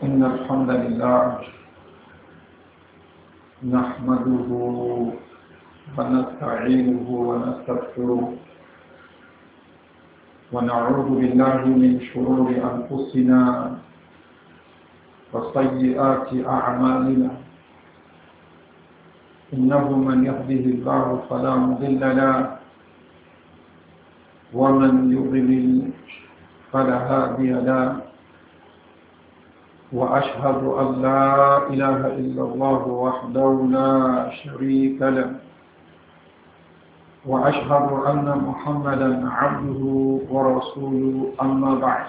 إن الحمد لله نحمده ونستعينه ونستغفره ونعوذ بالله من شرور أنفسنا وسيئات أعمالنا إنه من يهده الله فلا مضل له ومن يضلل فلا هادي له وأشهد أن لا إله إلا الله وحده لا شريك له وأشهد أن محمدا عبده ورسوله أما بعد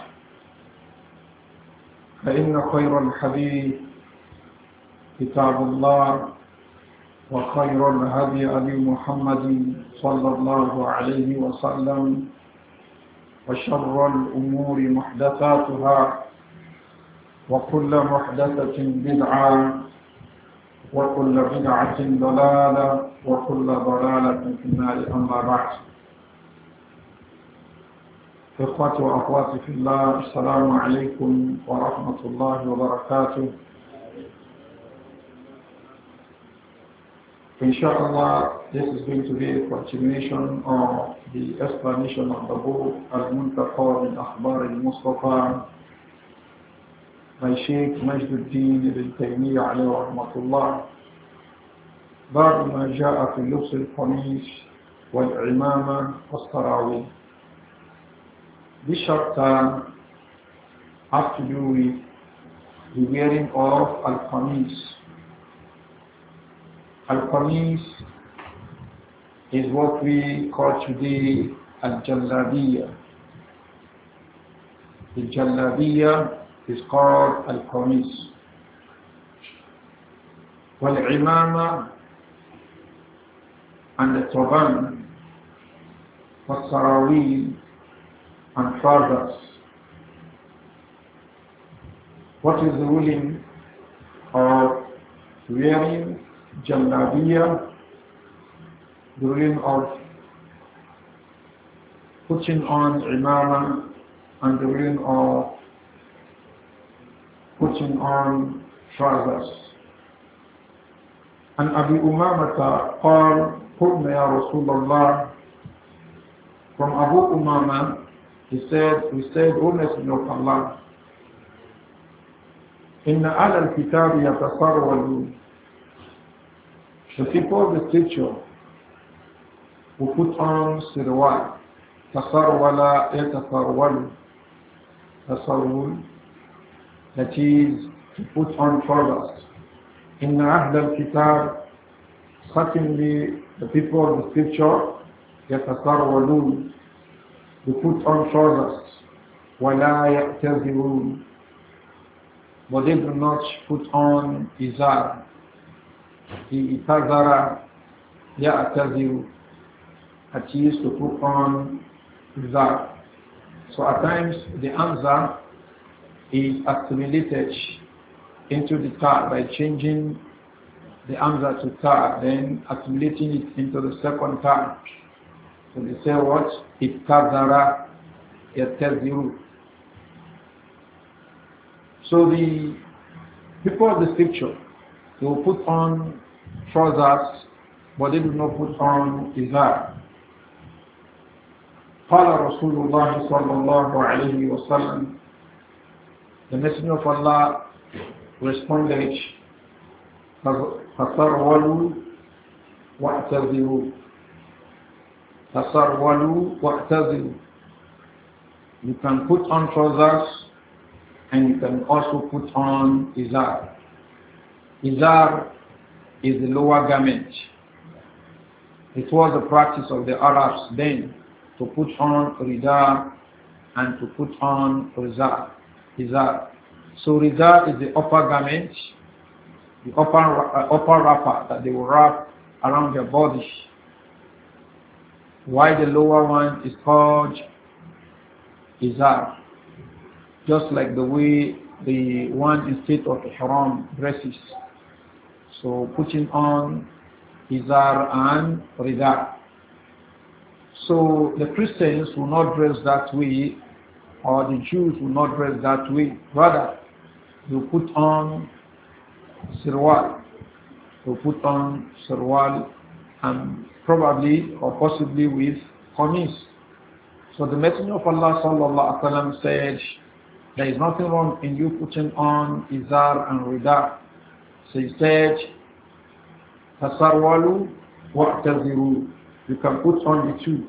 فإن خير الحديث كتاب الله وخير الهدي هدي محمد صلى الله عليه وسلم وشر الأمور محدثاتها وكل محدثة بدعة وكل بدعة ضلالة وكل ضلالة في النار أما بعد. إخوتي وأخواتي في الله السلام عليكم ورحمة الله وبركاته. Inshallah, this is going to be a continuation of the explanation of the book Al-Muntaqa min Akhbar al-Mustafa by Sheikh Majduddin ibn Taymiyyah alayhi rahmatullah. باب ما جاء في لبس القميص والعمامة والسراويل. This chapter has to do with the wearing of al-qamis. Al-qamis is what we call today al-jallabiyya. The jallabiyya is called al-qamis. Wal-imama and the turban, wal-sarawil and trousers. What is the ruling of wearing jallabiyya, the ruling of putting on imama, and the ruling of putting on trousers. And Abu Umamata قال قلنا يا رسول الله. From Abu Umama, we said, O Messenger of Allah, إن أهل الكتاب يتسرولون. The people of the scripture who put on sirwal, tasarwala yatasarwalu, tasarwul, that is to put on trousers. In Ahl al-Kitab, certainly the people of the scripture, yatasarwalun, they put on trousers, wala ya'tazirun, but they do not put on izar. The itazara ya'taziru, that is to put on izar. So at times the answer is assimilated into the ta by changing the answer to ta, then assimilating it into the second ta. So they say what? Itazara ya'taziru. So the people of the scripture, they will put on trousers, but they do not put on izar. قال رسول الله صلى الله عليه وسلم. The Messenger of Allah responded, تسرولوا واعتذروا. تسرولوا واعتذروا. You can put on trousers and you can also put on izar. Izar is the lower garment. It was the practice of the Arabs then to put on rida and to put on izar. So rida is the upper garment, the upper wrapper that they will wrap around their body, while the lower one is called izar, just like the way the one in state of ihram dresses. So putting on izar and rida. So the Christians will not dress that way, or the Jews will not dress that way. Rather, you put on sirwal. You put on sirwal and probably or possibly with qamis. So the Messenger of Allah sallallahu alaihi wasallam said, there is nothing wrong in you putting on izar and rida. So he said, tasarwalu wa'taziru. You can put on the two.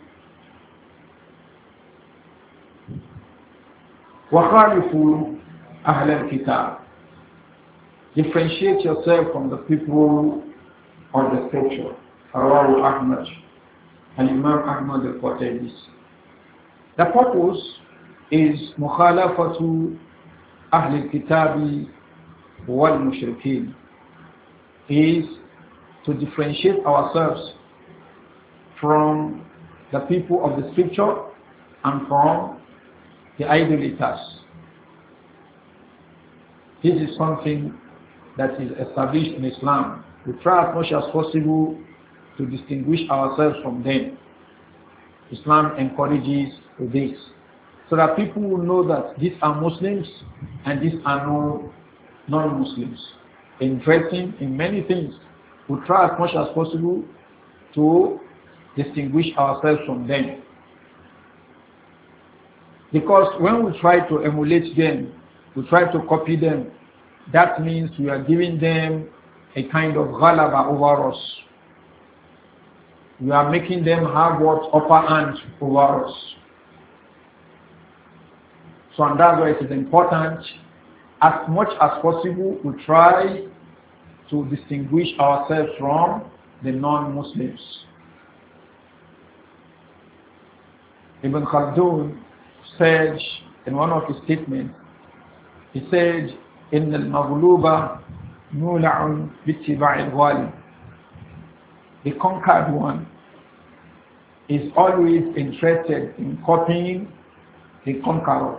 وَخَالِفُوا أَهْلَ الْكِتَابِ. Differentiate yourself from the people of the scripture. Rawahu Ahmad. And Imam Ahmad reported this. The purpose is مخالفة أهل الكتاب والمشركين, is to differentiate ourselves from the people of the scripture and from the idolaters. This is something that is established in Islam. We try as much as possible to distinguish ourselves from them. Islam encourages this, so that people will know that these are Muslims and these are non-Muslims. In dressing, in many things, we try as much as possible to distinguish ourselves from them. Because when we try to emulate them, we try to copy them, that means we are giving them a kind of ghalaba over us. We are making them have what upper hand over us. So and that's why it is important, as much as possible, we try to distinguish ourselves from the non-Muslims. Ibn Khaldun said in one of his statements, he said, إِنَّ الْمَغْلُوبَ مُولَعٌ بِاتِّبَاعِ الْغَالِبِ. The conquered one is always interested in copying the conqueror.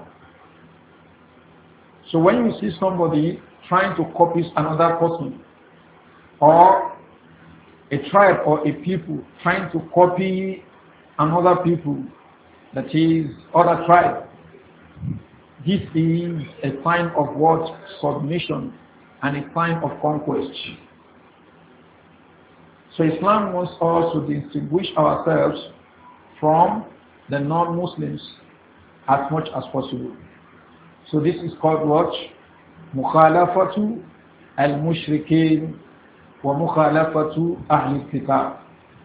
So when you see somebody trying to copy another person, or a tribe or a people trying to copy another people, that is other tribe, this is a sign of what? Submission and a sign of conquest. So Islam wants us to distinguish ourselves from the non-Muslims as much as possible. So this is called what? Mukhalafatu al-mushrikeen wa mukhalafatu ahli kitab.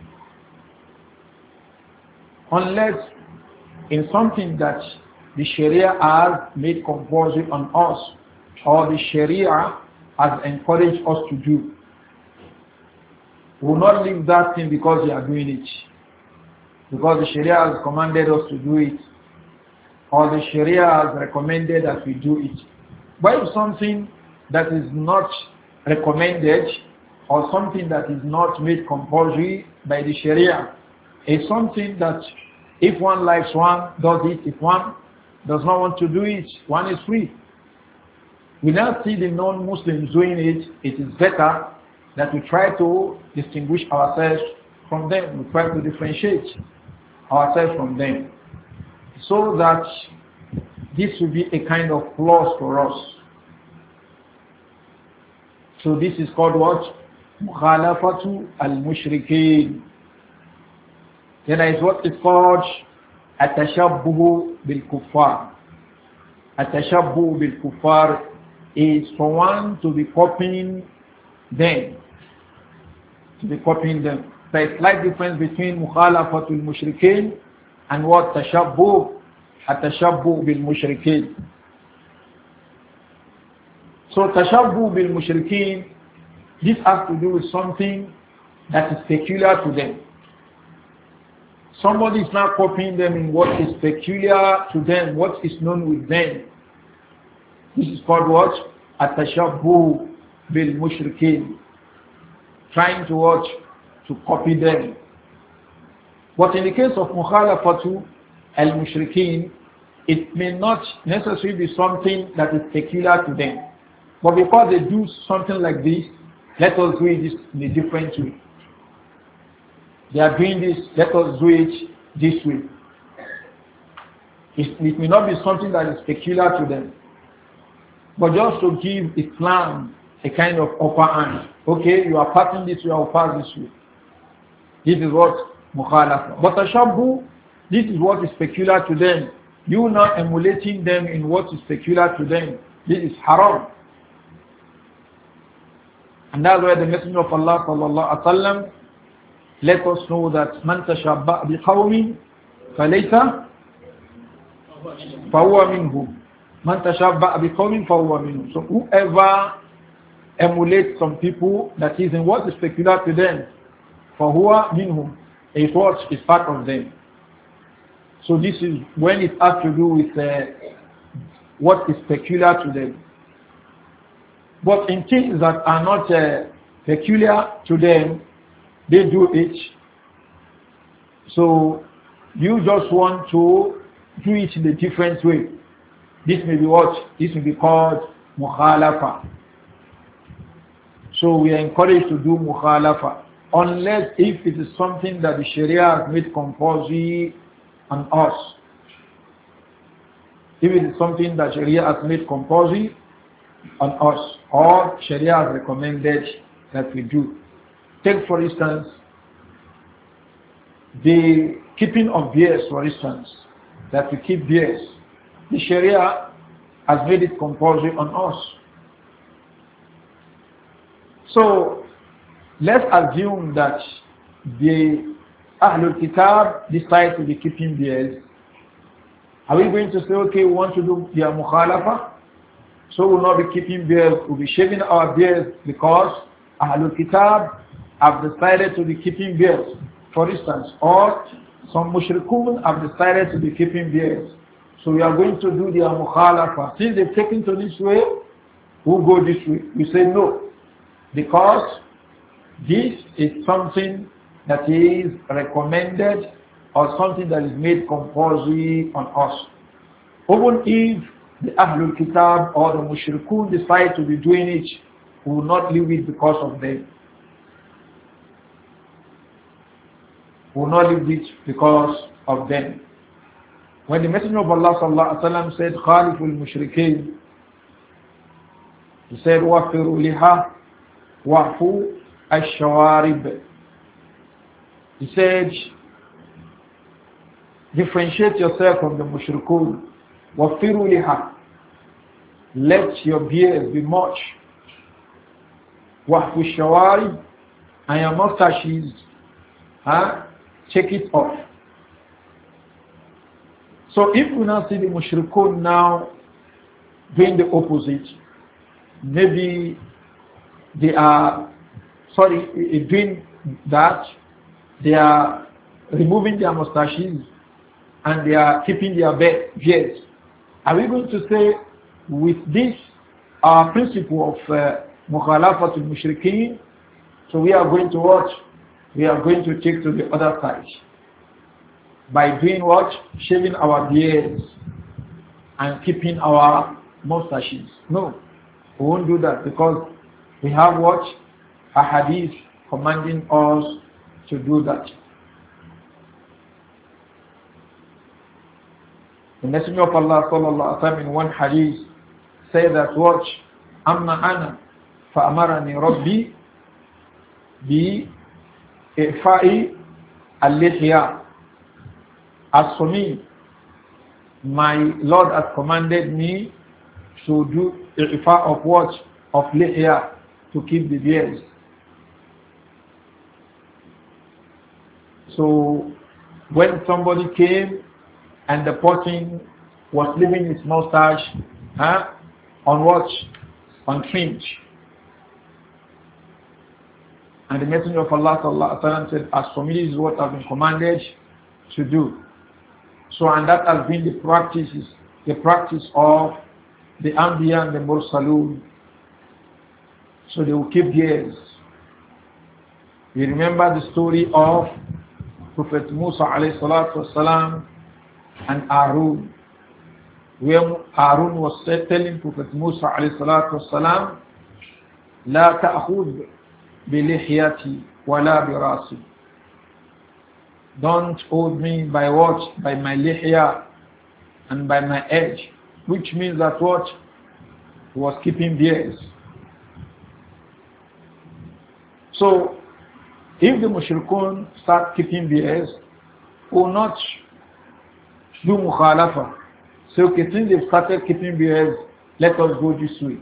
Unless in something that the Sharia has made compulsory on us, or the Sharia has encouraged us to do, we will not leave that thing because we are doing it. Because the Sharia has commanded us to do it, or the Sharia has recommended that we do it. But if something that is not recommended, or something that is not made compulsory by the Sharia, is something that if one likes, one does it. If one does not want to do it, one is free. We now see the non-Muslims doing it. It is better that we try to distinguish ourselves from them. We try to differentiate ourselves from them, so that this will be a kind of plus for us. So this is called what? Mukhalafatu al-mushrikeen. Then there is what is called at-tashabbuh bil-kuffar. At-tashabbuh bil-kuffar is for one to be copying them. To be copying them. There is a slight difference between mukhalafatu al-mushrikeen and what? Tashabbuh. At-tashabbuh bil-mushrikeen. So tashabbuh bil-mushrikeen, this has to do with something that is peculiar to them. Somebody is now copying them in what is peculiar to them, what is known with them. This is called what? At-tashabbuh bil-mushrikeen. Trying to watch, to copy them. But in the case of mukhalafatu al-mushrikeen, it may not necessarily be something that is peculiar to them. But because they do something like this, let us do it in a different way. They are doing this, let us do it this way. It may not be something that is peculiar to them. but just to give Islam a kind of upper hand. Okay, you are passing this way, I will pass this way. This is what mukhalafa. But tashabbu, this is what is peculiar to them. You not emulating them in what is peculiar to them. This is haram. And that's why the Messenger of Allah sallallahu alaihi wasallam let us know that man tashabba bi qawmin falaysa fahuwa minhum. Man tashabba bi qawmin fahuwa minhum. So whoever emulates some people, that is in what is peculiar to them, fahuwa minhum, is what is part of them. So this is when it has to do with what is peculiar to them. But in things that are not peculiar to them, they do it. So you just want to do it in a different way. This may be what? This may be called mukhalafa. So we are encouraged to do mukhalafa, unless if it is something that the Sharia has made compulsory on us. If it is something that Sharia has made compulsory on us, or Sharia has recommended that we do. Take for instance, the keeping of bears, for instance, that we keep bears. The Sharia has made it compulsory on us. So let's assume that the Ahlul Kitab decide to be keeping bears. Are we going to say, okay, we want to do their mukhalafa? So we'll not be keeping bears, we'll be shaving our bears because Ahlul Kitab have decided to be keeping bears, for instance, or some mushrikun have decided to be keeping bears. So we are going to do their mukhalafa. Since they've taken to this way, we'll go this way. We say no, because this is something that is recommended or something that is made compulsory on us. Even if the Ahlul Kitab or the Mushrikun decide to be doing it, we will not leave it because of them. We will not leave it because of them. When the Messenger of Allah sallallahu alaihi wasallam said, "Khaliful Mushrikeen," he said, "Wafiru liha, wafu ash-shawarib." He said, differentiate yourself from the Mushrikun. Wafiru liha, let your beard be much. Wafu ash-shawarib, and your mustaches, check it off. So if we now see the Mushrikun now doing the opposite, maybe they are, doing that, they are removing their mustaches and they are keeping their beards. Are we going to say with this our principle of mukhalafatul mushrikeen, so we are going to watch, we are going to take to the other side by doing what? Shaving our beards and keeping our mustaches? No, we won't do that, because we have what? A hadith commanding us to do that. The Messenger of Allah sallallahu alaihi wasallam in one hadith said that, watch, amma ana fa'amarani rabbi bi ifa'i al-lihya. As for me, my Lord has commanded me to do ifa of what? Of lihya, to keep the beards. So when somebody came and the person was leaving his mustache on what? On fringe. And the Messenger of Allah sallallahu alaihi wasallam said, as for me, this is what I've been commanded to do. So, and that has been the practice of the Anbiya and the Mursalun. So they will keep beards. You remember the story of Prophet Musa alayhi salatu wasalam and Harun, where Harun was telling Prophet Musa alayhi salatu wasalam, La ta'khud bi lihyati wa la bi rasi. Don't hold me by what? By my lihya and by my edge. Which means that what? He was keeping bears. So, if the mushrikun start keeping bears, will not do mukhalafa. So, okay, since they've started keeping bears, let us go this way.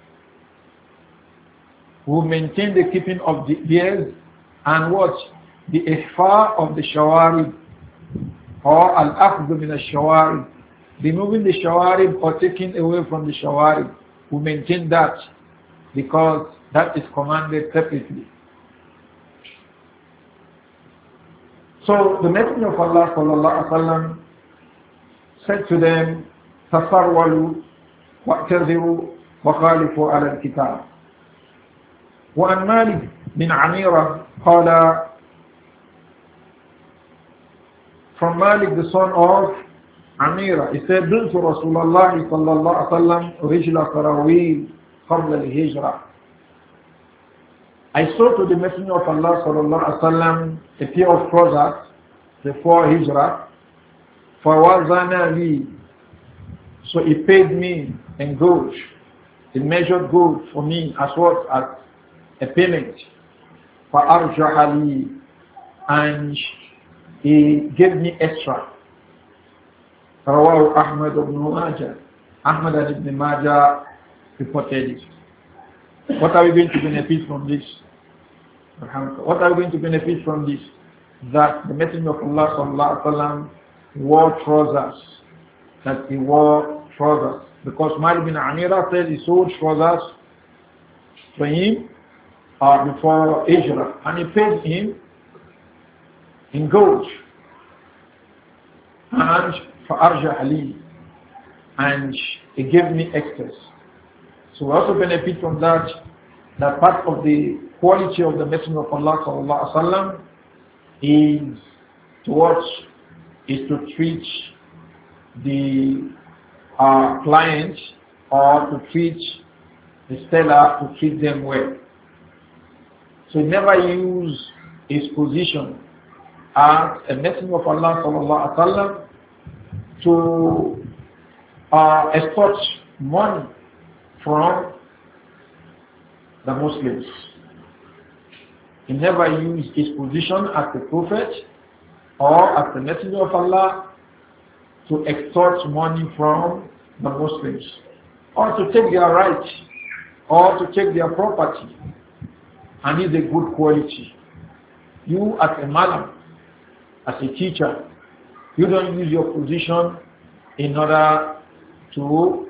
We'll maintain the keeping of the bears and what? The ihfa of the shawarib, or al-akhdhu min al-shawarib. Removing the shawarib or taking away from the shawarib. We maintain that because that is commanded separately. So the Messenger of Allah sallallahu alaihi wasallam said to them, "Tasarwalu wa'tadhiru wa khalifu ala al-kitab." وعن مالك بن عميرة قال, from Malik the son of Amira, he said, بنت رسول الله صلى الله عليه وسلم رجل قراويل قبل الهجرة. I saw to the Messenger of Allah صلى الله عليه وسلم a pair of trousers before Hijrah. فوزن لي, so he paid me in gold. He measured gold for me as what? As a payment. فأرجح لي, and he gave me extra. رواه أحمد بن ماجه. Ahmad and Ibn Majah reported it. What are we going to benefit from this? What are we going to benefit from this? That the Messenger of Allah sallallahu alaihi wasallam wore trousers. That he wore trousers. Because Malik bin Amira said he sold trousers for him before Hijrah, and he paid him in gold. And for Arja Ali, and he gave me excess. So we also benefit from that. That part of the quality of the Messenger of Allah sallallahu alaihi wasallam is to treat the client, or to treat the seller, to treat them well. So he never use his position as a Messenger of Allah sallallahu alaihi wasallam to extort money from the Muslims. He never used his position as the Prophet or as the Messenger of Allah to extort money from the Muslims, or to take their rights, or to take their property. And it's a good quality. You as a madam, as a teacher, you don't use your position in order to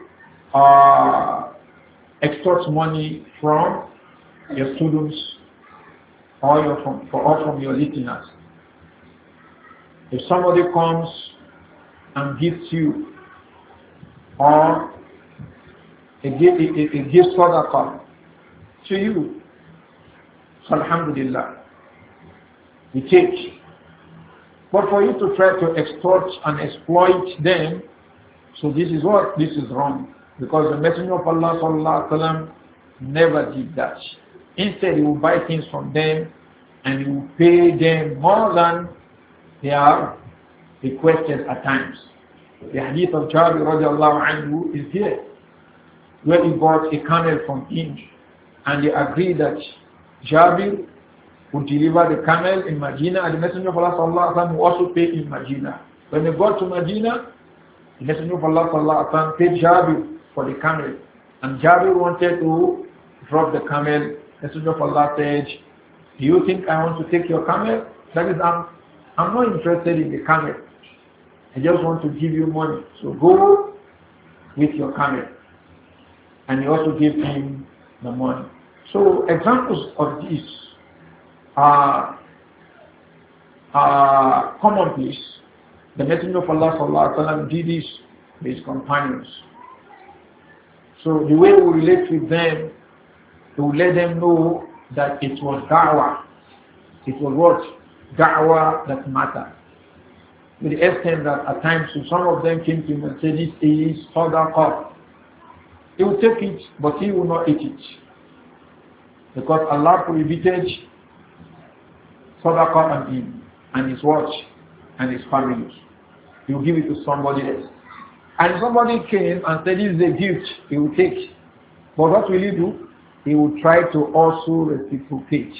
extort money from your students or from your listeners. If somebody comes and gives you, or a gift sadaqah to you, so alhamdulillah, you take. But for you to try to extort and exploit them, so this is what? This is wrong. Because the Messenger of Allah sallallahu alaihi wasallam never did that. Instead, he will buy things from them and he will pay them more than they are requested at times. The hadith of Jabir radiallahu anhu is here, where he bought a camel from him, and they agreed that Jabir would deliver the camel in Medina, and the Messenger of Allah sallallahu alaihi wasallam would also pay in Medina. When they got to Medina, the Messenger of Allah sallallahu alaihi wasallam paid Jabir for the camel, and Jabir wanted to drop the camel. The Messenger of Allah said, "Do you think I want to take your camel? That is, I'm not interested in the camel. I just want to give you money. So go with your camel." And he also gave him the money. So examples of this are commonplace. The Messenger of Allah sallallahu alaihi wasallam did this with his companions. So the way we relate with them, to let them know that it was da'wah. It was what? Da'wah that mattered. To the extent that at times some of them came to him and said, "This is sadaqah." He will take it, but he will not eat it. Because Allah prohibited sadaqah on him and his watch and his family. He will give it to somebody else. And somebody came and said, "This is a gift," he will take. But what will he do? He will try to also reciprocate.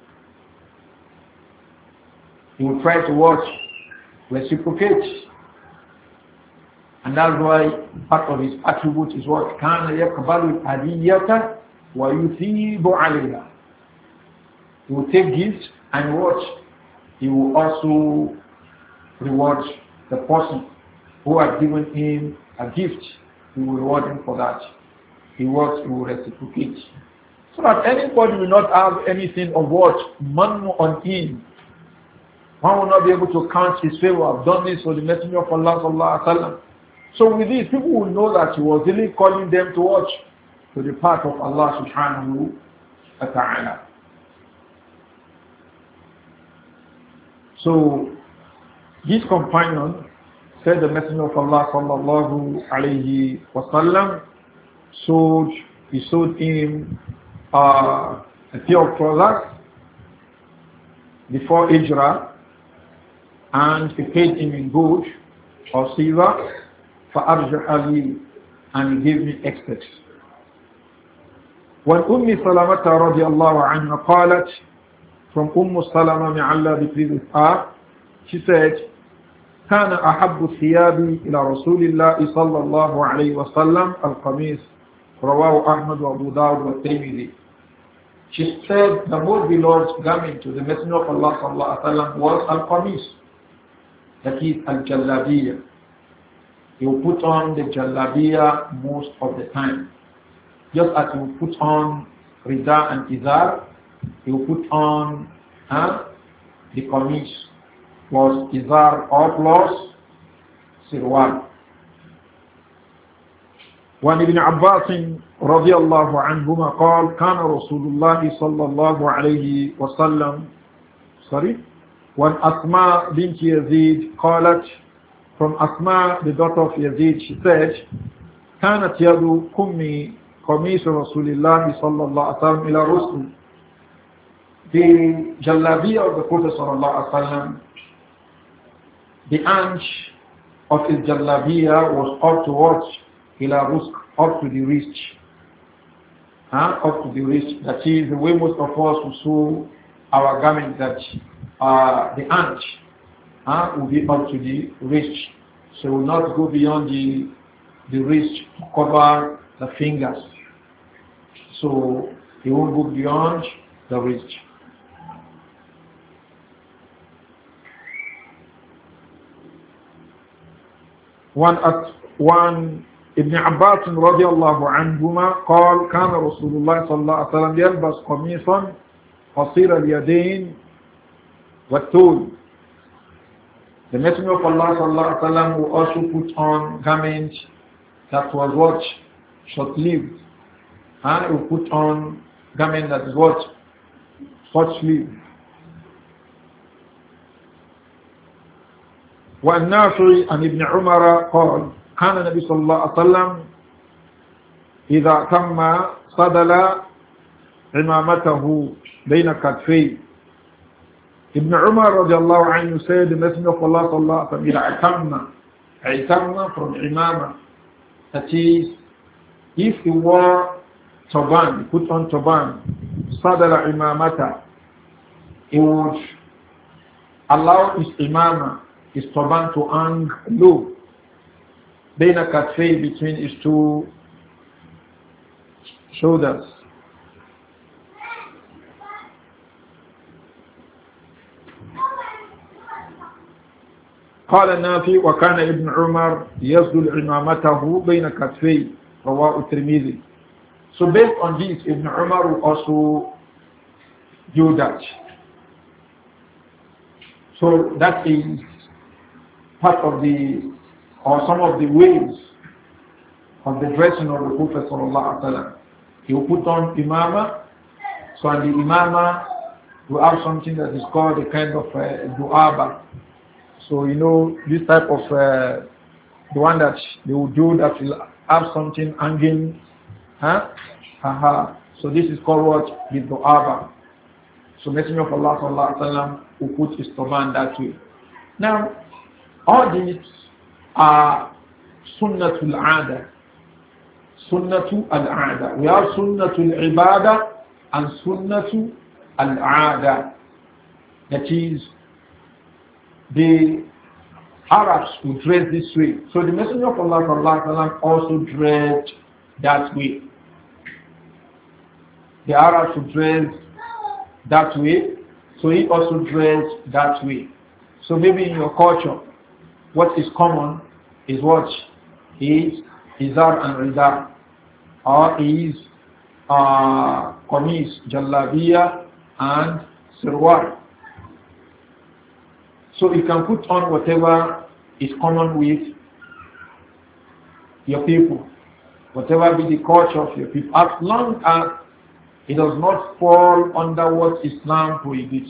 He will try to watch, reciprocate. And that's why part of his attribute is what? كَانَ يَقْبَلُ الْأَدِيَّةَ وَيُثِيبُ عَلَيْهَا. He will take gifts and watch. He will also reward the person who has given him a gift. He will reward him for that. He will reciprocate. So that anybody will not have anything of what? Man on him. One will not be able to count his favor. I've done this for the Messenger of Allah sallallahu alaihi wasallam. So with this, people will know that he was really calling them to watch, to the path of Allah subhanahu wa ta'ala. So this companion said the Messenger of Allah sallallahu alayhi wa sallam he sold him a pair of trousers before Hijrah, and he paid him in gold or silver for Arjah, and he gave me excess. When Salama radiallahu anha قالت, from Salama, may Allah be pleased with her, she said, كان أحب الثياب إلى رسول الله صلى الله عليه وسلم القميص رواه أحمد وأبو داود والترمذي. She said the most beloved garment to the Messenger of Allah صلى الله عليه وسلم was al-qamis, that is al-jallabiyya. He will put on the jallabiyya most of the time. Just as he will put on rida and izar, he will put on the qamis, was izar or plus sirwan. وعن ابن عباس رضي الله عنهما قال كان رسول الله صلى الله عليه وسلم وعن أسماء بنت يزيد قالت, from Asma, the daughter of Yazid, she said, كانت يد كمي قميص رسول الله صلى الله عليه وسلم إلى رسل. The jalabiya of the Prophet صلى الله عليه وسلم, the anch of his jalabiya was up to what? Ila rusk, up to the wrist. Up to the wrist. That is the way most of us will sew our garment, that the anch will be up to the wrist. So will not go beyond the wrist to cover the fingers. So it won't go beyond the wrist. One ابن عباس رضي الله عنهما قال كان رسول الله صلى الله عليه وسلم يلبس قميصا قصير اليدين والطول. The Messenger of Allah صلى الله عليه وسلم will also put on garment that was what? Short-sleeved. He will put on garment that is what? Short-sleeved. والنافع عن ابن عمر قال كان النبي صلى الله عليه وسلم إذا تم صدل عمامته بين كتفيه. Ibn Umar radiallahu anhu said, the Messenger of Allah sallallahu alaihi wasallam, إذا عتمنا from imama, that is, if he wore turban, he put on turban, صدل عمامته, he would allow his imama, his turban, to hang low, بين كتفيه, between his two shoulders. قال النافع وكان ابن عمر يسدل عمامته بين كتفيه رواه الترمذي. So based on this, Ibn Umar will also do that. So that is part of the, or some of the ways of the dressing of the Prophet sallallahu alaihi wasallam. He will put on imama, so on the imama will have something that is called a kind of du'aba. So you know this type of the one that they will do that will have something hanging, So this is called what? The du'aba. So Messenger of Allah sallallahu alaihi wasallam will put his turban that way. Now, all these are sunnatul ada. Sunnatu al-Aada. We have Sunnatu al-Ibada and Sunnatu al-Aada. That is, the Arabs who dress this way. So the Messenger of Allah sallallahu alaihi wasallam also dressed that way. The Arabs who dressed that way, so he also dressed that way. So maybe in your culture, what is common is what is Izar and Rida, or is Qamis, Jallabiya and Sirwar. So you can put on whatever is common with your people, whatever be the culture of your people, as long as it does not fall under what Islam prohibits.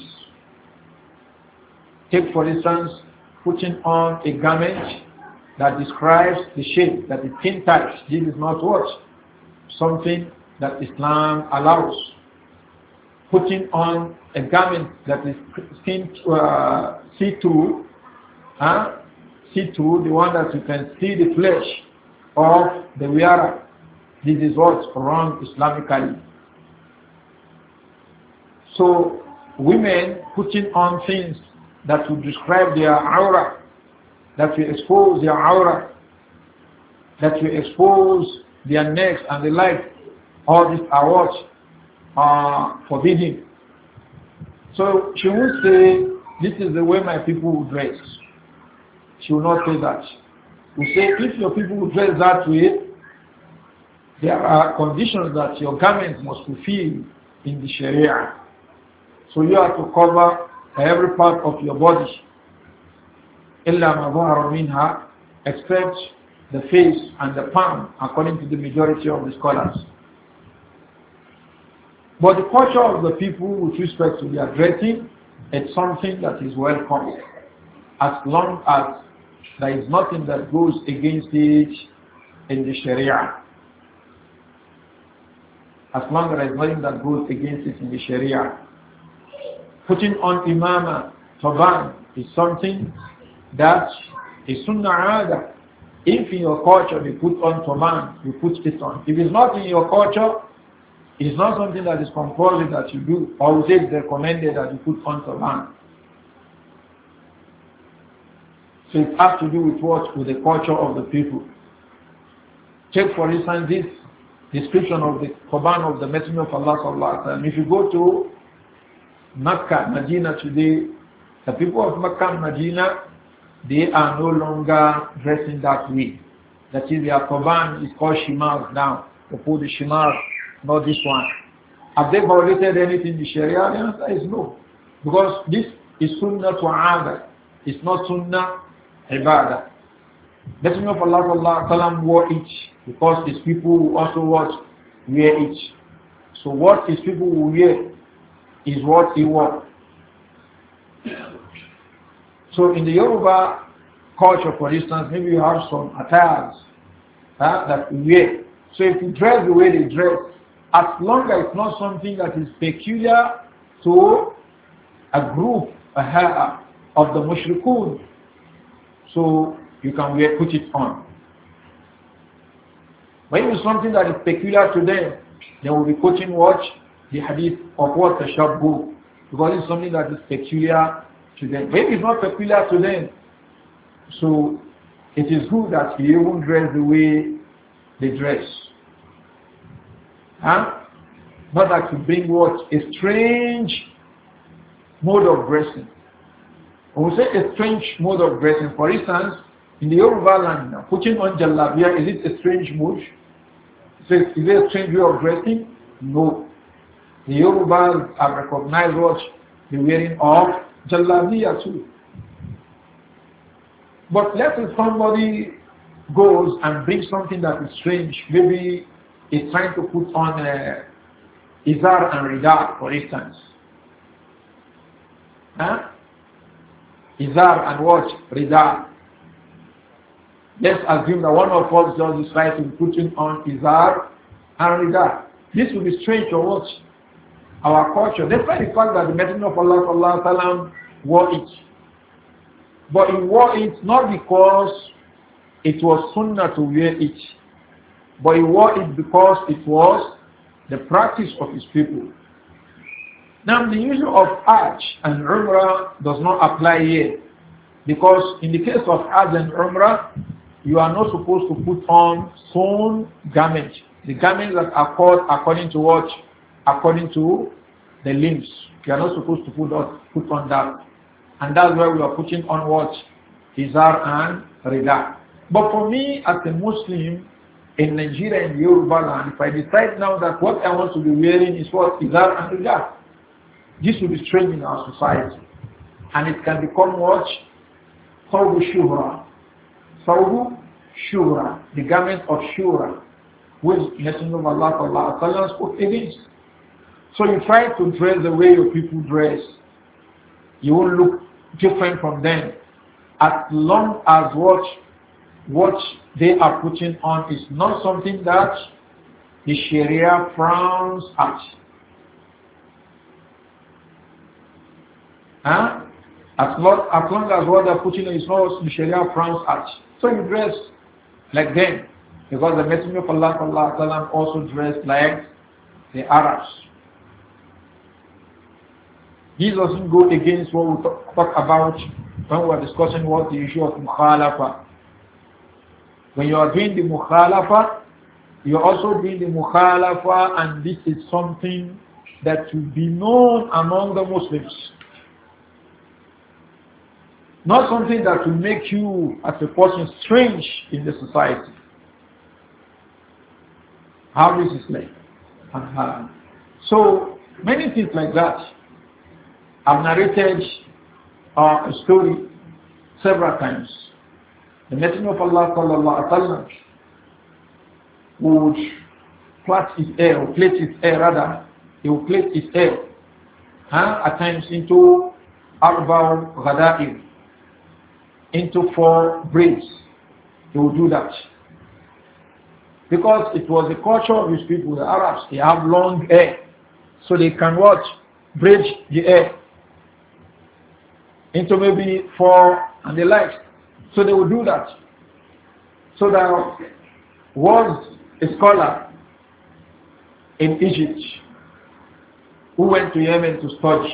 Take for instance, putting on a garment that describes the shape, that is skin tight. This is not what? Something that Islam allows. Putting on a garment that is see-through, see-through, the one that you can see the flesh of the wearer. This is what's wrong Islamically. So women putting on things that will describe their aura, that will expose their aura, that will expose their necks and the like, all these are what are forbidden. So she won't say, this is the way my people will dress. She will not say that. We say, if your people will dress that way, there are conditions that your garment must fulfill in the Sharia. So you have to cover every part of your body, إِلَّا مَا ظَهَرَ مِنْهَا, except the face and the palm, according to the majority of the scholars. But the culture of the people with respect to their dressing, it's something that is welcome, as long as there is nothing that goes against it in the Sharia. As long as there is nothing that goes against it in the Sharia. Putting on imama, turban, is something that is sunnah aada. If in your culture you put on turban, you put it on. If it's not in your culture, it's not something that is compulsory that you do, or it is recommended that you put on turban. So it has to do with what? With the culture of the people. Check for instance this description of the turban of the Messenger of Allah sallallahu alaihi wasallam. If you go to Makkah, Medina today, the people of Makkah and Medina, they are no longer dressing that way. That is, their turban is called shimar now. They put the shimar, not this one. Have they violated anything in the Sharia? The answer is no. Because this is sunnah to aada. It's not sunnah ibadah. Messenger of Allah sallallahu alaihi wasallam wore it because his people who also wear it. So what his people will wear is what he wore. So in the Yoruba culture, for instance, maybe you have some attires that we wear. So if you dress the way they dress, as long as it's not something that is peculiar to a group of the mushrikun, so you can put it on. But if it's something that is peculiar to them, they will be quoting what? The hadith of what? Tashabbuh. Because it's something that is peculiar to them. But if it's not peculiar to them, so it is good that you won't dress the way they dress. Not that you bring what? A strange mode of dressing. When we say a strange mode of dressing, for instance, in the Yoruba land, putting on Jallabiya, is it a strange mode? So is it a strange way of dressing? No. The Yorubas have recognized what? The wearing of Jallabiya too. But let's say somebody goes and brings something that is strange. Maybe he's trying to put on Izar and Rida, for instance. Izar and what? Rida. Let's assume that one of us just decides to put on Izar and Rida. This will be strange to what? Our culture. Despite the fact that the Messenger of Allah sallallahu alaihi wasallam wore it. But he wore it not because it was sunnah to wear it. but he wore it because it was the practice of his people. Now the issue of Hajj and Umrah does not apply here, because in the case of Hajj and Umrah, you are not supposed to put on sewn garments, the garments that are called according to what? According to the limbs. You are not supposed to put on that. And that's why we are putting on what? Izar and Rida. But for me, as a Muslim in Nigeria and Yoruba land, if I decide now that what I want to be wearing is what? Izar and Rida, this will be strange in our society. And it can become what? Thawbu Shuhra. Thawbu Shura, the garment of Shura, which Messenger of Allah spoke against. So you try to dress the way your people dress. You will look different from them, as long as what they are putting on is not something that the Sharia frowns at. As long as what they are putting on is not what the Sharia frowns at. So you dress like them, because the Messenger of Allah also dressed like the Arabs. This doesn't go against what we talk about when we are discussing what the issue of mukhalafa. When you are doing the mukhalafa, you are also doing the mukhalafa, and this is something that will be known among the Muslims. Not something that will make you as a person strange in the society. How this is like. So many things like that. I've narrated a story several times. The Messenger of Allah sallallahu alaihi wasallam would plait his hair, or plait his hair rather. He would plait his hair at times into arba ghada'ir, into 4 braids. He would do that because it was the culture of his people, the Arabs. They have long hair, so they can braid the hair into maybe 4 and the likes. So they would do that. So there was a scholar in Egypt who went to Yemen to study.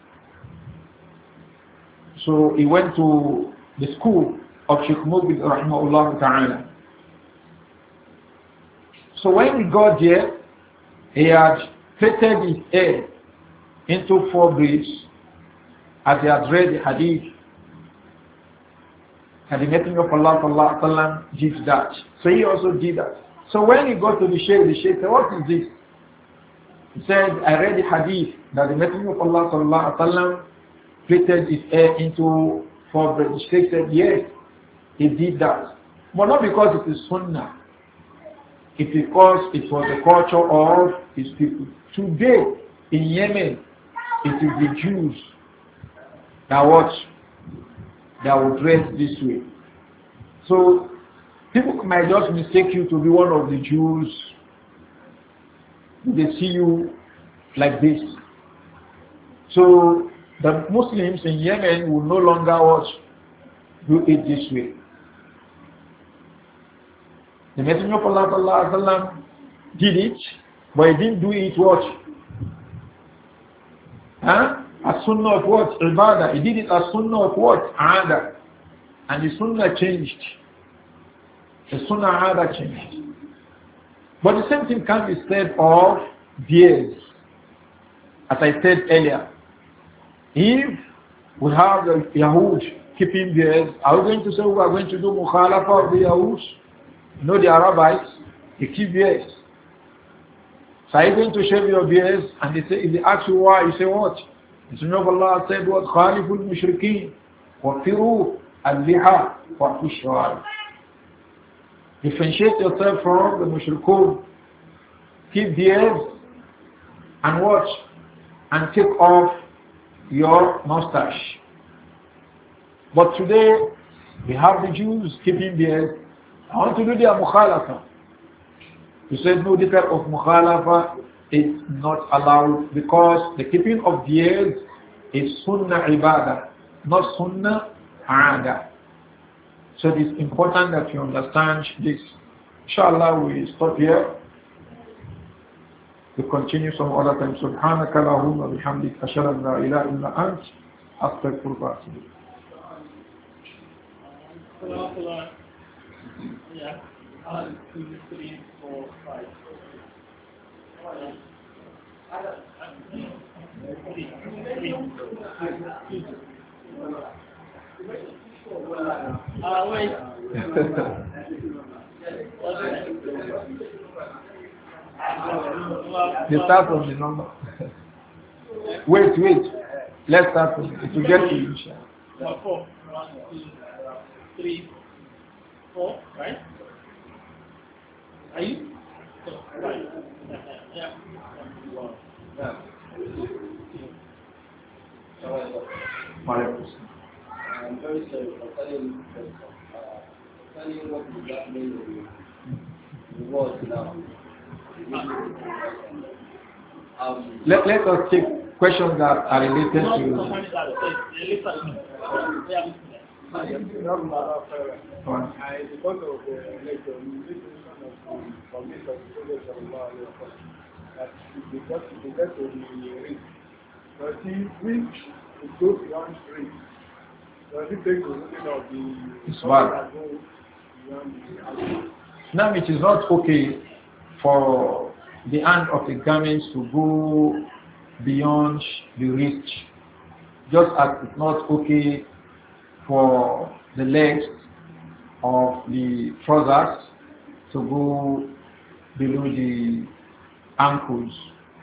So he went to the school of Sheikh Mubil rahimahullah ta'ala. So when he got there, he had plaited his hair into 4 braids, as he had read the hadith. And the Messenger of Allah sallallahu alaihi wasallam did that. So he also did that. So when he got to the Shaykh said, "What is this?" He said, "I read the hadith that the Messenger of Allah sallallahu alaihi wasallam plaited his hair into 4 braids." The Shaykh said, "Yes, he did that. But not because it is sunnah. It's because it was the culture of his people. Today, in Yemen, it is the Jews that will dress this way. So people might just mistake you to be one of the Jews. They see you like this. So the Muslims in Yemen will no longer do it this way." The Messenger of Allah sallallahu alaihi wasallam did it, but he didn't do it as sunnah of what? Ibadah. He did it as sunnah of what? Aada. And the sunnah changed. The sunnah aada changed. But the same thing can be said of beards. As I said earlier, if we have the Yahud keeping beards, are we going to say we are going to do mukhalafa of the Yahud? No, the Arabites, they keep beards. So are you going to shave your beards? And they say, if they ask you why, you say what? The Messenger of Allah said, "What khaliful mushrikeen, wafiru al-liha wa fishwar." Differentiate yourself from the mushrikun. Keep beards and watch and take off your mustache. But today we have the Jews keeping beards. I want to do their mukhalafa. He said no, this type of mukhalafa is not allowed, because the keeping of beards is sunnah ibadah, not sunnah aada. So it is important that you understand this. Inshallah, we stop here. We continue some other time. سبحانك اللهم وبحمدك أشهد أن لا إله إلا أنت أستغفرك وأتوب إليك. Yeah. 2, 3, 4, 5. Wait. You start from the number. Wait. Let's start from it to get to you. 4. 1, 2, 3, 4, right? Are you? Right. Yeah. I'm very sorry for telling you what exactly the word now. Let us take questions that are related to. Because of the religion of the that because it gets to the risk. But which it goes beyond risk. Does it take the ruling of the Islam? that goes beyond the Now it is not okay for the hand of the garments to go beyond the wrist, just as it's not okay for the legs of the trousers to go below the ankles.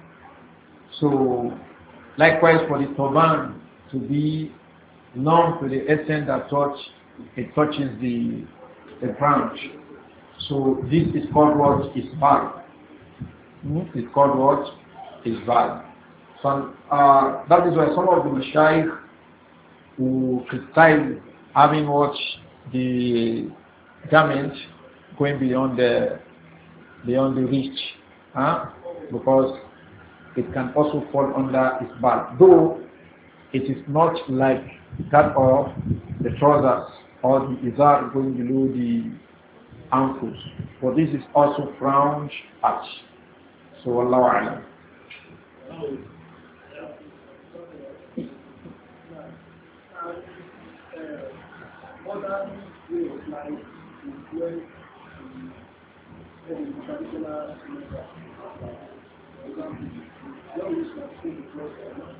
So likewise for the turban to be long to the extent that it touches the branch. So this is called what is bad. It's called what is bad. So that is why some of the mashayikh who criticize having watched the garment going beyond the reach, because it can also fall under isbal, though it is not like that of the trousers or the izar going below the ankles, but this is also frowned at. So Allah Alam. modern way of life is when traditional for example, young is like take the clothes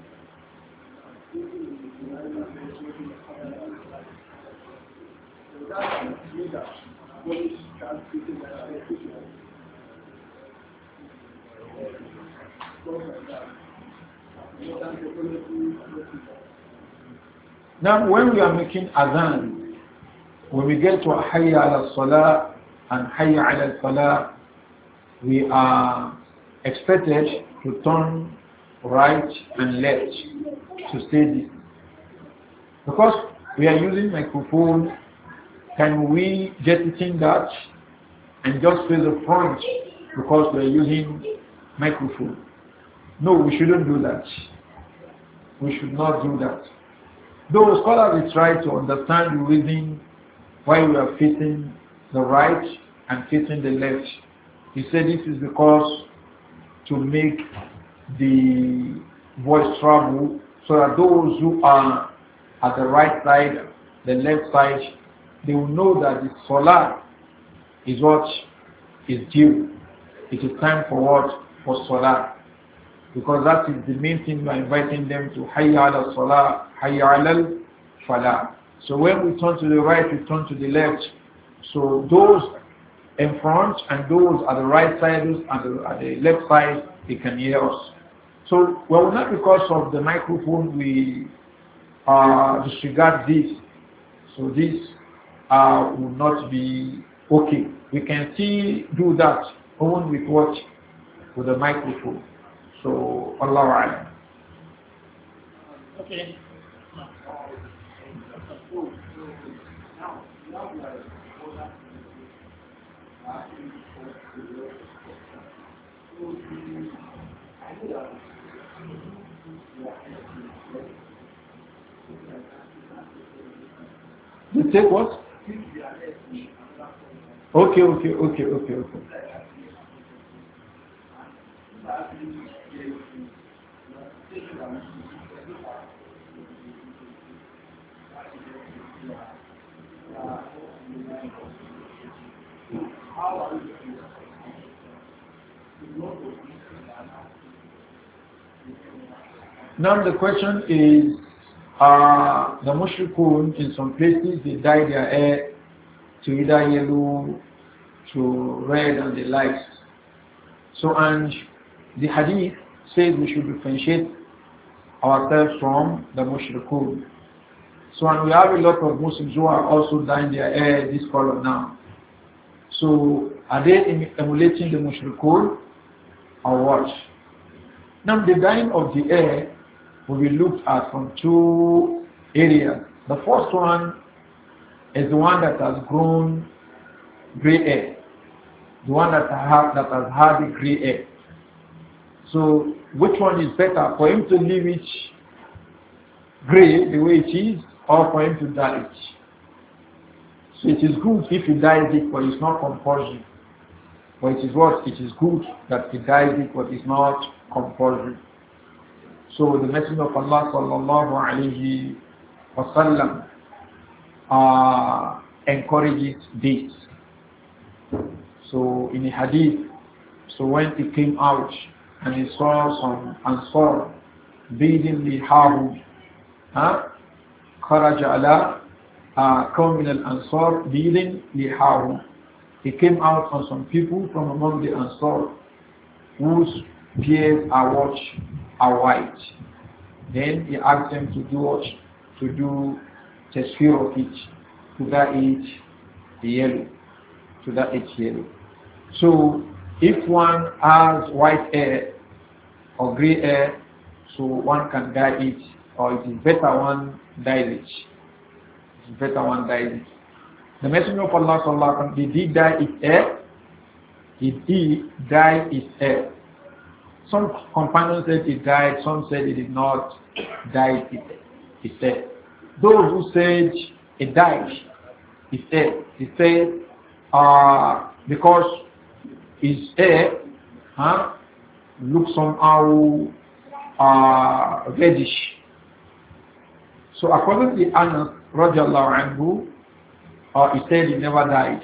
so that means that when start treating like now when we are making adhan, when we get to hayya ala salah and hayya ala falah, we are expected to turn right and left to say this. Because we are using microphone, can we get it in that and just face the front because we are using microphone? No, we shouldn't do that. We should not do that. Though scholars will try to understand the reason why we are facing the right and facing the left. He said this is because to make the voice travel so that those who are at the right side, the left side, they will know that the salah is what is due. It is time for what? For salah. Because that is the main thing we are inviting them to. Hayya ala salah, hayya ala falah. So when we turn to the right, we turn to the left. So those in front and those at the right side and at the left side, they can hear us. So well, not because of the microphone we disregard this. So this will not be okay. We can still do that even with what? With the microphone. So Allahu A'lam. Okay. You take what? Okay, okay, okay, okay, okay. Now the question is, the mushrikun in some places they dye their hair to either yellow, to red and the likes. So and the hadith says we should differentiate ourselves from the mushrikun. So and we have a lot of Muslims who are also dyeing their hair this color now. So are they emulating the mushrikun or what? Now the dyeing of the hair will be looked at from two areas. The first one is the one that has grown gray hair, the one that has had the gray hair. So which one is better, for him to leave it gray the way it is, or for him to dye it? So it is good if he dyes it, but it's not compulsory. But it is what? It is good that he dyes it, but it's not compulsory. So the Messenger of Allah sallallahu alayhi wa sallam encourages this. So in a hadith, so when he came out and he saw some Ansar beating lihahu, خرج على قوم من الأنصار beating lihahu. He came out on some people from among the Ansar whose beards are white. Then he asked them to do what? To do tasfir of it, to dye it yellow, to dye it yellow. So if one has white hair or gray hair, so one can dye it, or it is better one dyes it. It is better one dyes it. The Messenger of Allah sallallahu alaihi wasallam, did he dye his hair? Did he dye his hair? Some companions said he died, some said he did not die his hair. Those who said he died his hair, he said because his hair looks somehow reddish. So according to Anas radiallahu anhu, he said he never died.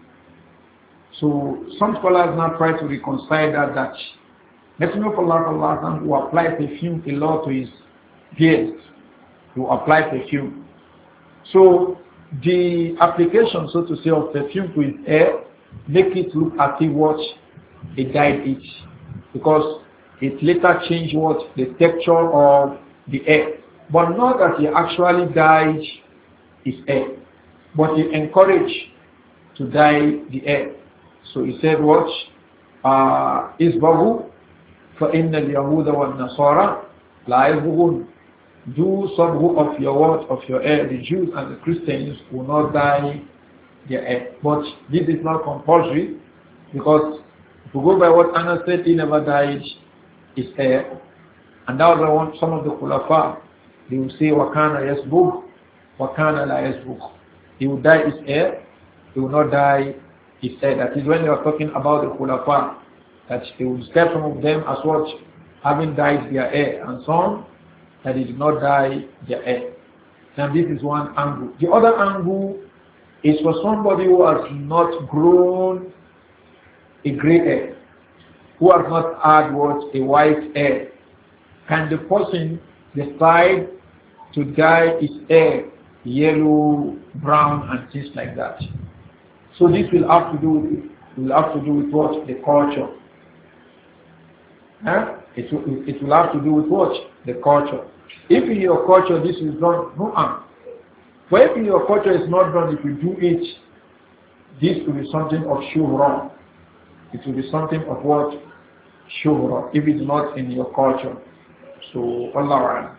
So some scholars now try to reconcile that Messenger of Allah who apply perfume a lot to his beard, to apply perfume. So the application, so to say, of perfume to his hair make it look as if what he dyed it, because it later changed what the texture of the hair, but not that he actually dyed his hair, but he encouraged to dye the hair. So he said what isbahu فَإِنَّ الْيَهُودَ وَالنَّصَارَى لَا يَبْغُونَ. Do sabhu of your word, of your hair. The Jews and the Christians will not dye their hair. But this is not compulsory, because if you go by what Anna said, he never dyed his hair. And that was some of the khulafa. They will say, وَكَانَ يَسْبُغْ وَكَانَ لَا يَسْبُغْ. He will dye his hair, he will not dye his hair. That is when they are talking about the khulafa, that they will describe some of them as what? Having dyed their hair, and some that they did not dye their hair. Now this is one angle. The other angle is for somebody who has not grown a grey hair, who has not had what? A white hair. Can the person decide to dye his hair yellow, brown, and things like that? So this will have to do with what? The culture. It will have to do with what? The culture. If in your culture this is done, no harm. But if in your culture is not done, if you do it, this will be something of shuhra. It will be something of what? Shuhra. If it's not in your culture. So, Allah.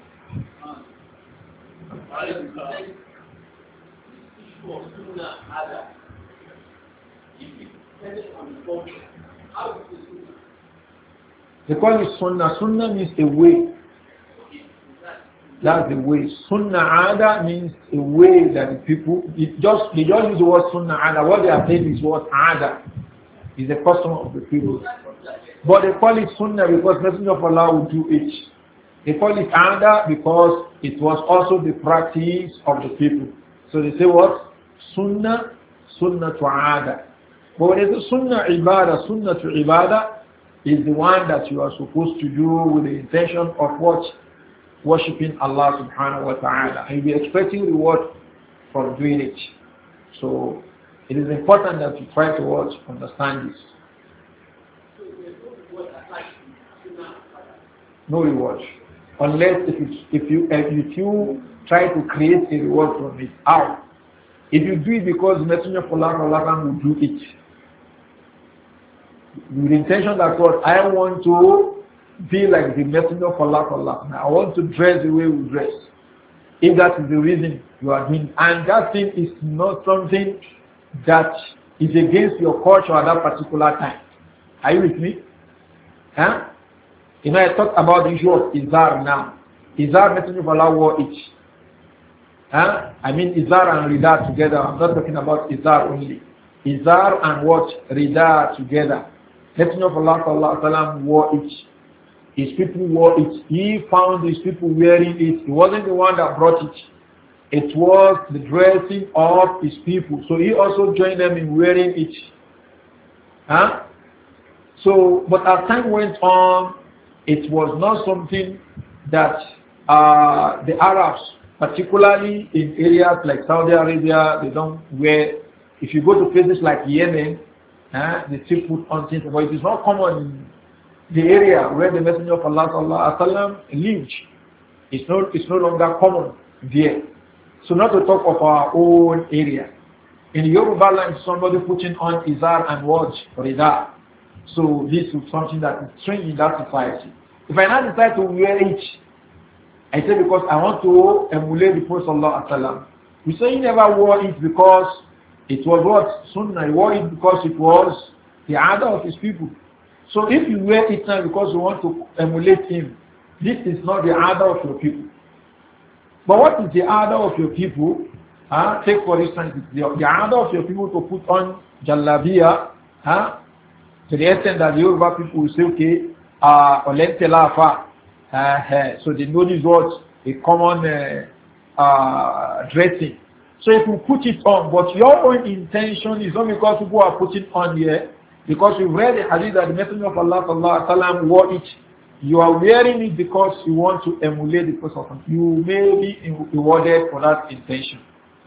They call it sunnah. Sunnah means a way. That's the way. Sunnah ada means a way that the people, they just use the word sunnah ada. What they are saying is what ada is the custom of the people. But they call it sunnah because Messenger of Allah will do it. They call it ada because it was also the practice of the people. So they say what? Sunnah, sunnah to ada. But when it's sunnah to ibadah is the one that you are supposed to do with the intention of what? Worshipping Allah subhanahu wa ta'ala. And you'll be expecting reward from doing it. So it is important that you try to watch, understand this. No reward. Unless if you try to create a reward from it. How? If you do it because the Messenger of Allah will do it. With the intention that what I want to be like the Messenger of Allah. I want to dress the way we dress. If that is the reason you are doing, and that thing is not something that is against your culture at that particular time. Are you with me? Huh? You know, I talked about the issue of Izar now. Izar, Messenger of Allah wore it. Huh? I mean Izar and Rida together. I'm not talking about Izar only. Izar and what? Rida together. Messenger of Allah sallallahu alaihi wasallam wore it. His people wore it. He found his people wearing it. He wasn't the one that brought it. It was the dressing of his people. So he also joined them in wearing it. Huh? So, but as time went on, it was not something that the Arabs, particularly in areas like Saudi Arabia, they don't wear. If you go to places like Yemen, they still put on things, but it is not common in the area where the Messenger of Allah sallallahu alaihi wasallam lived. It's no longer common there. So not to talk of our own area. In Yoruba land, somebody putting on Izar and what? Rida. So this is something that is strange in that society. If I now decide to wear it, I say because I want to emulate the Prophet sallallahu alaihi wasallam. We say he never wore it because it was what? Sunnah. He wore it because it was the order of his people. So if you wear it now because you want to emulate him, this is not the order of your people. But what is the order of your people? Take for instance, the order of your people to put on Jalabiya, to the extent that the Yoruba people will say, okay, Olente Lafa. So they know this what a common dressing. So if you put it on, but your own intention is not because people are putting on here, because you've read the hadith that the Messenger of Allah sallallahu alaihi wasallam wore it. You are wearing it because you want to emulate the Prophet. You may be rewarded for that intention.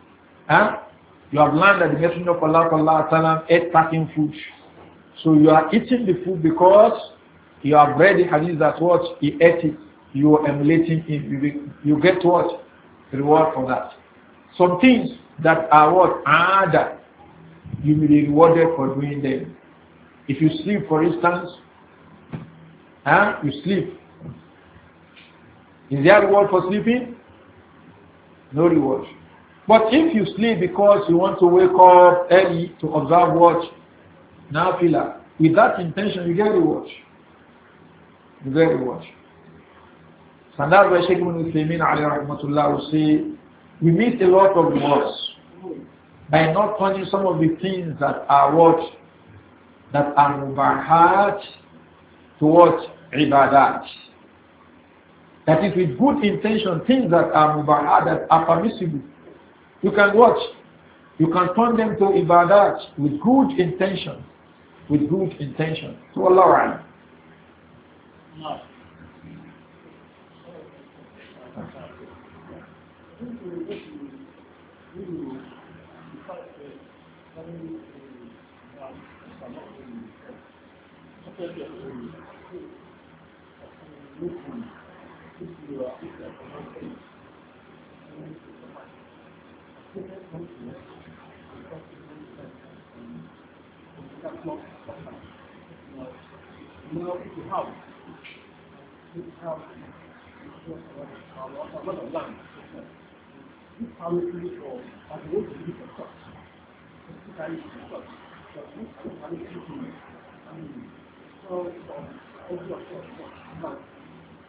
You have learned that the Messenger of Allah sallallahu alaihi wasallam ate packing food. So you are eating the food because you have read the hadith that what he ate it. You are emulating him. You get what? Reward for that. Some things that are what? Ada. You will be rewarded for doing them. If you sleep, for instance, you sleep. Is there a reward for sleeping? No reward. But if you sleep because you want to wake up early to observe what? Nafila. With that intention, you get reward. You get reward. So that's why Shaykh Ibn Uthaymeen alayhi rahmatullah will say, we miss a lot of rewards by not turning some of the things that are what? That are mubahat towards ibadat. That is with good intention, things that are mubahat, that are permissible. You can watch. You can turn them to ibadat with good intention. With good intention. So Allah. No.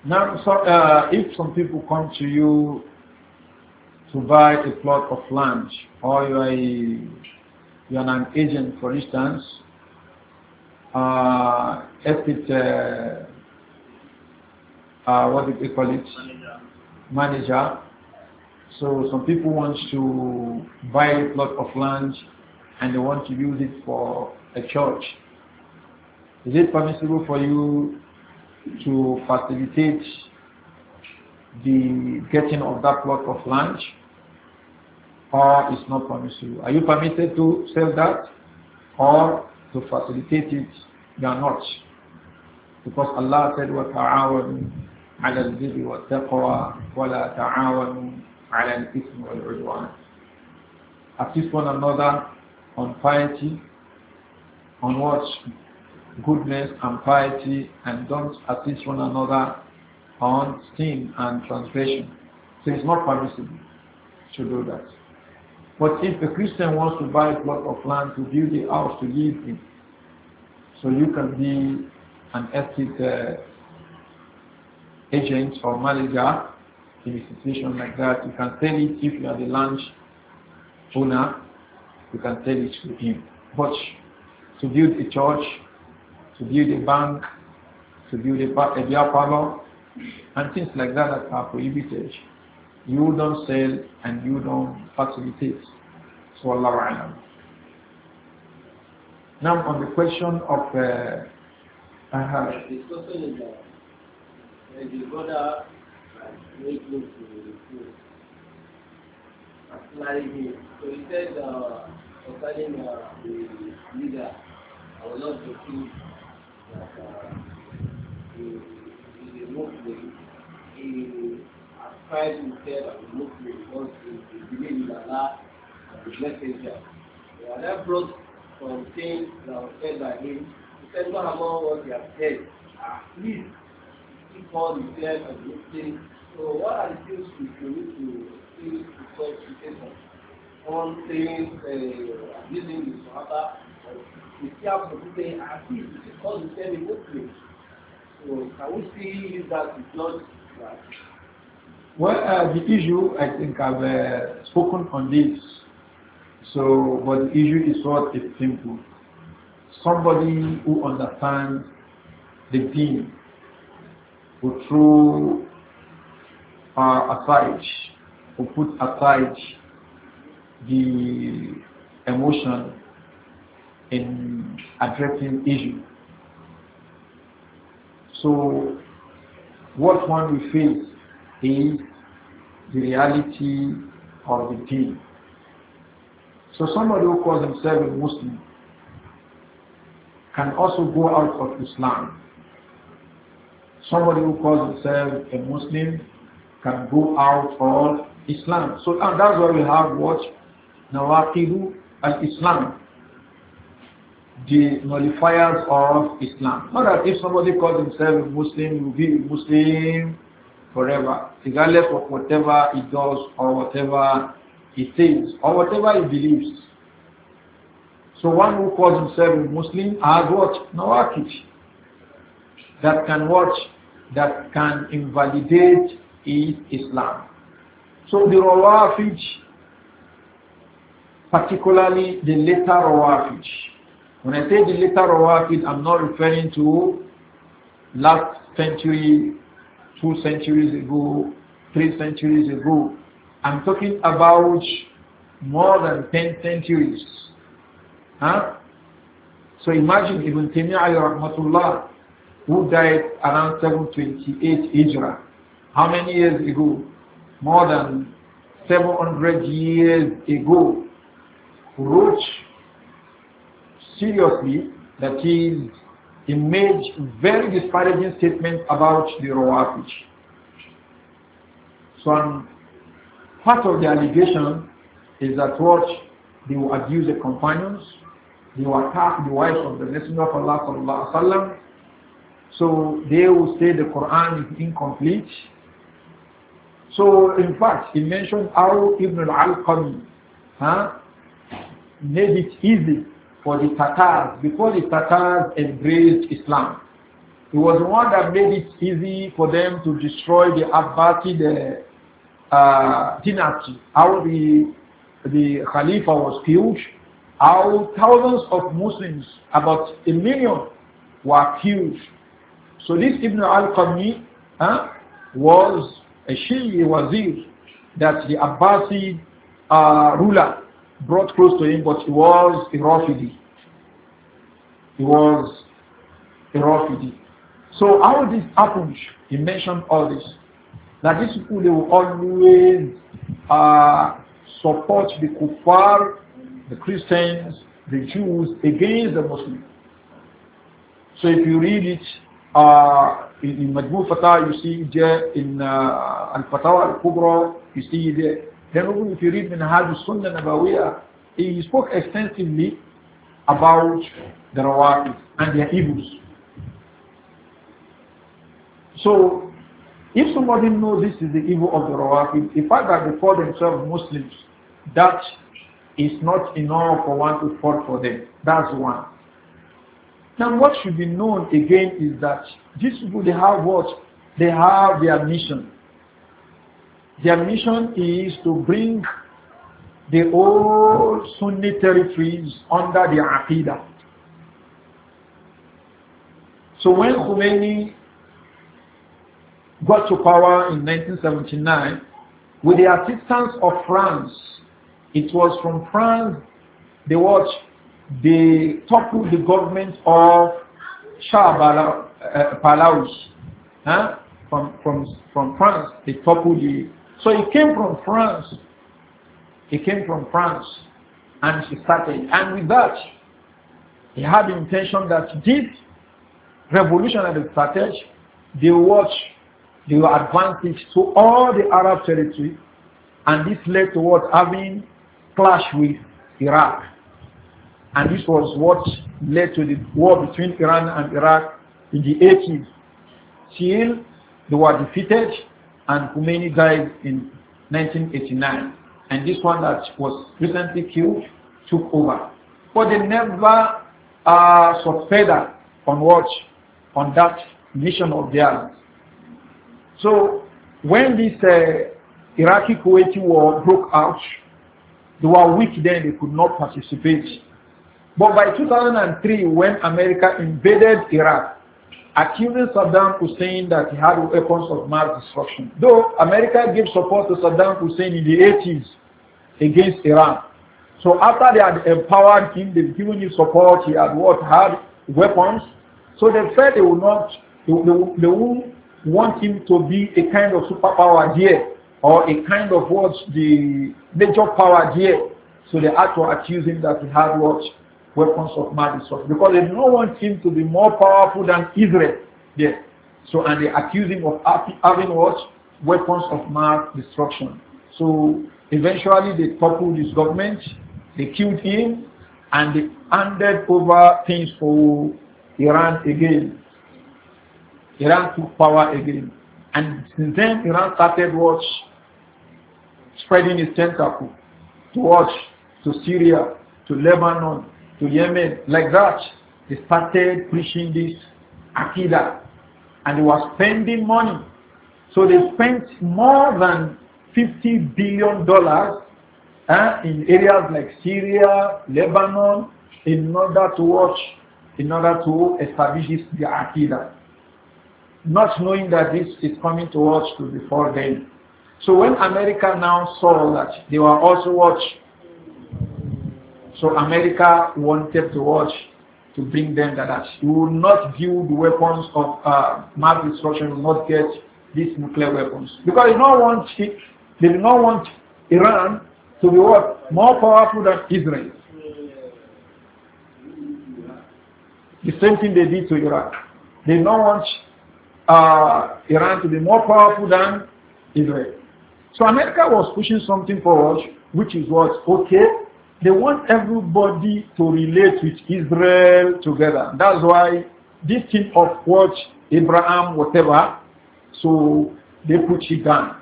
Now, so, if some people come to you to buy a plot of land, or you are an agent, for instance, estate, what do they call it? Manager. So some people want to buy a plot of land and they want to use it for a church. Is it permissible for you to facilitate the getting of that plot of land, or it's not permissible? Are you permitted to sell that or to facilitate it? You are not. Because Allah said, وَتَعَاوَنُوا عَلَى الْبِرِّ وَالتَّقْوَى وَلَا تَعَاوَنُوا عَلَى الْإِثْمِ وَالْعُدْوَانِ. Assist one another on piety, on what? Goodness and piety, and don't assist one another on sin and transgression. So it's not permissible to do that. But if a Christian wants to buy a plot of land to build a house to live in, so you can be an estate agent or manager in a situation like that. You can sell it if you are the land owner. You can sell it to him. But to build a church, to build a bank, to build a beer parlor, and things like that are prohibited, you don't sell and you don't facilitate. So Allah Alam. Now on the question of the question is that when the brother made close to him, so he said concerning the leader, I will not believe that he is a Muslim. He ascribes himself as a Muslim because he believes in Allah and the messenger. And that brought some things that were said by him. He said, not among what he has said, please he called himself as a Muslim. So what are the things we need to see to such situations? One thing, abusing the Sahaba, we see how people say, please he called himself a Muslim. So can we see that it's not right? Well, the issue, I think I've spoken on this. So, but the issue is what is simple. Somebody who understands the deen who throw aside, who put aside the emotion in addressing issue. So, what one will face is the reality of the deen. So somebody who calls himself a Muslim can also go out of Islam. Somebody who calls himself a Muslim can go out of Islam. So and that's why we have what? Nawaqidu al-Islam. The nullifiers of Islam. Not that if somebody calls himself a Muslim, he will be a Muslim forever, regardless of whatever he does or whatever he says or whatever he believes. So one who calls himself a Muslim has what? Nawaqid. That can what? That can invalidate his Islam. So the Rawafij, particularly the later Rawafij. When I say the later Rawafij, I'm not referring to last century, 2 centuries ago, 3 centuries ago. I'm talking about more than 10 centuries. Huh? So imagine Ibn Taymiyyah rahmatullah, who died around 728 Hijrah. How many years ago? More than 700 years ago. Wrote seriously, that is, he made very disparaging statements about the Rawafij. So part of the allegation is that what they will abuse the companions, they will attack the wives of the Messenger of Allah sallallahu alaihi wasallam. So they will say the Quran is incomplete. So in fact, he mentioned how Ibn al-Alqami made it easy for the Tatars, before the Tatars embraced Islam, He was the one that made it easy for them to destroy the Abbasid dynasty. How the Khalifa was killed, how thousands of Muslims, about 1 million, were killed. So this Ibn al-Qarni was a Shi'i wazir that the Abbasid ruler brought close to him, but he was a Rafidi. He was a Rafidi. So how this happened? He mentioned all this. That these people, they will always support the kuffar, the Christians, the Jews against the Muslims. So if you read it in Majmu' Fatah, you see it there. In Al-Fatawa Al-Kubra, you see it there. Then even if you read Minhaj al-Sunnah Nabawiyah, he spoke extensively about the Rawafid and their evils. So, if somebody knows this is the evil of the Rawafid, the fact that they call themselves Muslims, that is not enough for one to fall for them. That's one. Now, what should be known again is that these people, they have what? They have their mission. Their mission is to bring the old Sunni territories under their Aqidah. So when Khomeini got to power in 1979, with the assistance of France, it was from France they toppled the government of Shah Pahlavi. From France, they toppled the. So he came from France. He came from France, and he started. And with that, he had the intention that this revolution that they started, they will advance it to all the Arab territory, and this led to what having clash with Iraq. And this was what led to the war between Iran and Iraq in the 80s. Till they were defeated and Khomeini died in 1989. And this one that was recently killed took over. But they never succeeded on that mission of theirs. So when this Iraqi-Kuwaiti war broke out, they were weak then, they could not participate. But by 2003, when America invaded Iraq, accusing Saddam Hussein that he had weapons of mass destruction. Though America gave support to Saddam Hussein in the 80s against Iran. So after they had empowered him, they've given him support, he had weapons. So they felt they won't want him to be a kind of superpower here, or a kind of the major power here. So they had to accuse him that he had weapons of mass destruction, because they do not want him to be more powerful than Israel there. So, and they accuse him of having weapons of mass destruction. So eventually they toppled his government, they killed him, and they handed over things for Iran again. Iran took power again. And since then Iran started spreading its tentacle to Syria, to Lebanon, to Yemen, like that. They started pushing this Aqidah, and they were spending money. So they spent more than $50 billion in areas like Syria, Lebanon, in order to establish the Aqidah, not knowing that this is coming to before them. So when America now saw that they were also so America wanted to bring them that you will not view the weapons of mass destruction, you will not get these nuclear weapons. Because they do not want Iran to be more powerful than Israel. The same thing they did to Iraq. They do not want Iran to be more powerful than Israel. So America was pushing something forward, which is okay. They want everybody to relate with Israel together. That's why this thing of Abraham, whatever, so they put it down.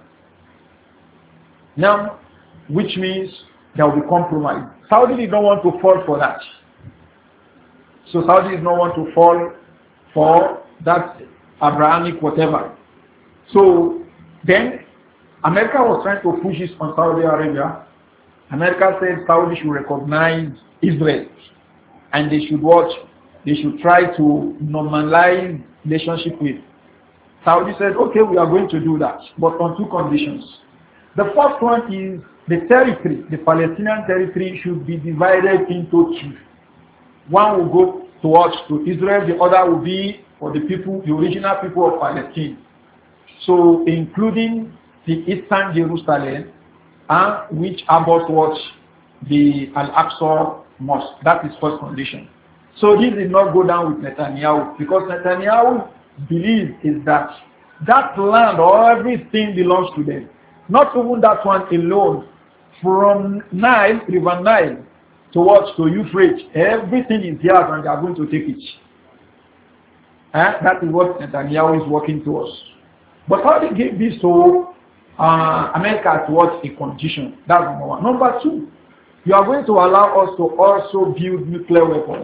Now, which means there will be compromise. Saudi did not want to fall for that. So Saudi did not want to fall for that Abrahamic whatever. So then America was trying to push this on Saudi Arabia. America said Saudi should recognize Israel and they should watch, they should try to normalize relationship with. Saudi said, okay, we are going to do that, but on two conditions. The first one is the territory, the Palestinian territory should be divided into two. One will go to Israel, the other will be for the people, the original people of Palestine. So including the eastern Jerusalem, which about what the Al-Aqsa Mosque. That is first condition. So this did not go down with Netanyahu because Netanyahu believes is that that land or everything belongs to them. Not even that one alone. From Nile, River Nile, towards to Euphrates, everything is theirs and they are going to take it. That is what Netanyahu is working towards. But how they give this to America towards a condition? That's number one. Number two, you are going to allow us to also build nuclear weapons.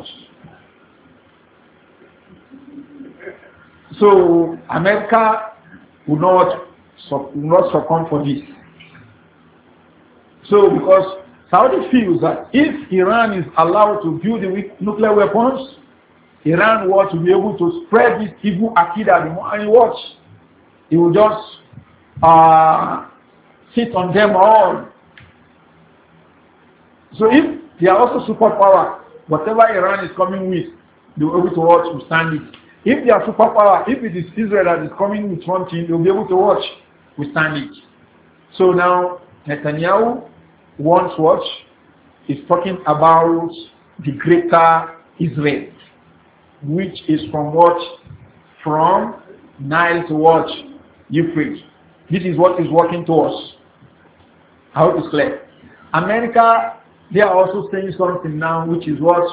So America will not succumb for this. So because Saudi feels that if Iran is allowed to build the nuclear weapons, Iran will be able to spread this evil akida the more and watch. It will just sit on them all. So if they are also superpower, whatever Iran is coming with, they will be able to watch to stand it. If they are superpower, if it is Israel that is coming with one thing, they will be able to watch to stand it. So now Netanyahu wants what? Is talking about the greater Israel, which is from what? From Nile to what? Euphrates. This is what is working towards. I hope it's clear. America, they are also saying something now, which is what?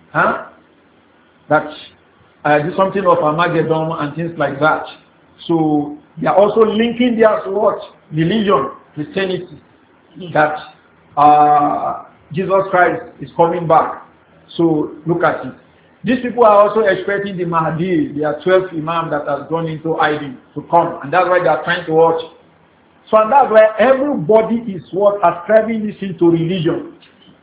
That do something of Armageddon and things like that. So they are also linking their what? Religion, Christianity, that Jesus Christ is coming back. So look at it. These people are also expecting the Mahdi, their 12th Imam that has gone into hiding, to come. And that's why they are trying to watch. So and that's why everybody is what? Ascribing this into religion.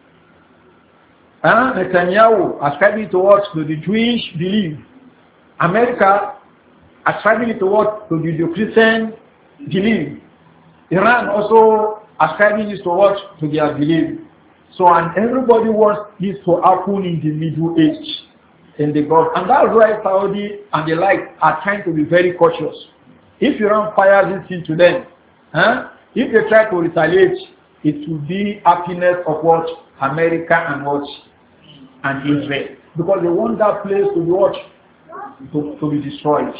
Netanyahu ascribing to what? To the Jewish belief. America ascribing it to what? To the Judeo-Christian belief. Iran also ascribing this to what? To their belief. So and everybody wants this to happen in the Middle Age. In the Gulf. And that's why Saudi and the like are trying to be very cautious. If Iran fires this into them, if they try to retaliate, it will be happiness of what? America and what? And Israel. Because they want that place to be what? To be destroyed.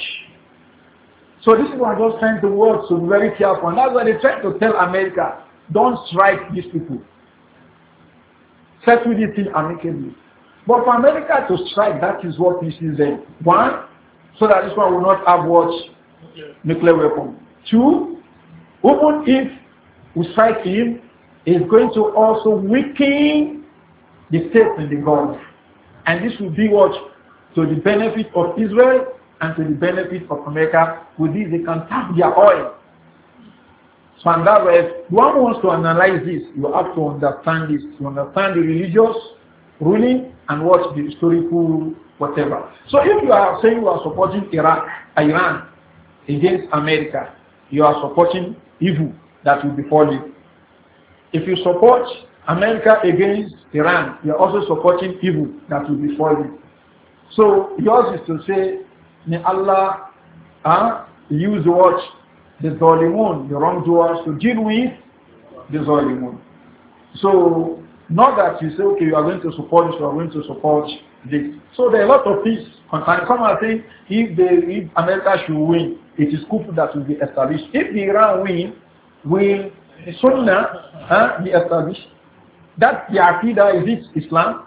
So this is what I'm just trying to work, so be very careful. And that's why they try to tell America, don't strike these people. Settle this thing amicably. But for America to strike, that is what this is them. One, so that this one will not have what? Nuclear weapon. Two, even if we strike him, it's going to also weaken the state in the Gulf. And this will be what? To the benefit of Israel and to the benefit of America. With this, they can tap their oil. So and that way, if one wants to analyze this, you have to understand this. You understand the religious ruling and what the historical whatever. So if you are saying you are supporting Iran against America, you are supporting evil that will befall you. If you support America against Iran, you are also supporting evil that will befall you. So yours is to say, may Allah use what? The Zalimun, the wrongdoers, to deal with the Zalimun. So not that you say, okay, you are going to support this, you are going to support this. So there are a lot of things concerning. Some are saying if America should win, it is kufr that will be established. If the Iran win, will Sunnah be established? That the Aqidah, is it Islam?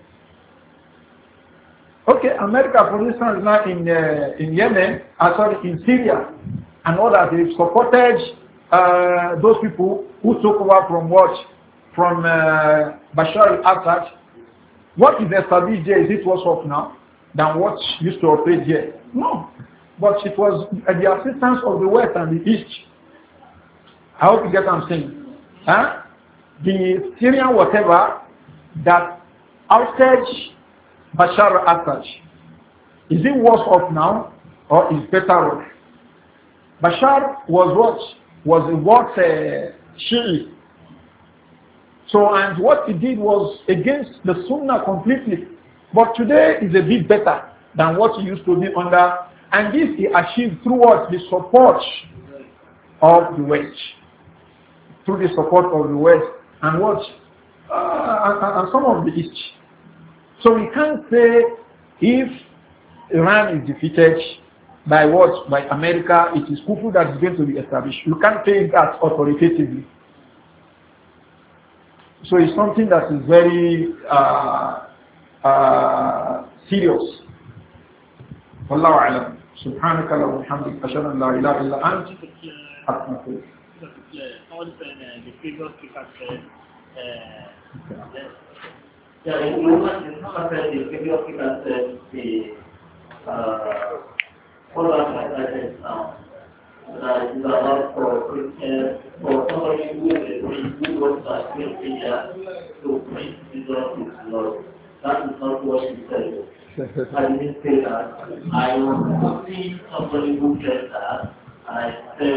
Okay, America, for instance, now in Yemen, sorry, in Syria, and all that, they've supported those people who took over from what? From Bashar al-Assad. What is established there? Is it what's up now? than what used to operate here. No. But it was at the assistance of the West and the East. I hope you get what I'm saying. Huh? The Syrian whatever that ousted Bashar al-Assad, is it worse off now or is better off? Bashar was what? Was a what Shi'i. So, and what he did was against the Sunnah completely. But today is a bit better than what he used to be under. And this he achieved through what? The support of the West. Through the support of the West. And what? And some of the East. So we can't say if Iran is defeated by what? By America, it is Kufu that is going to be established. You can't say that authoritatively. So it's something that is very serious. Wallahu a'lam. سبحانك اللهم وبحمدك أشهد أن لا إله إلا أنت أستغفرك. The previous speaker said, yeah, in the previous speaker said the followers like that now. That is allowed for Christians, for somebody who works at India to preach Jesus is Lord. That is not what he said. I didn't say that. I was to see somebody who said that, and I said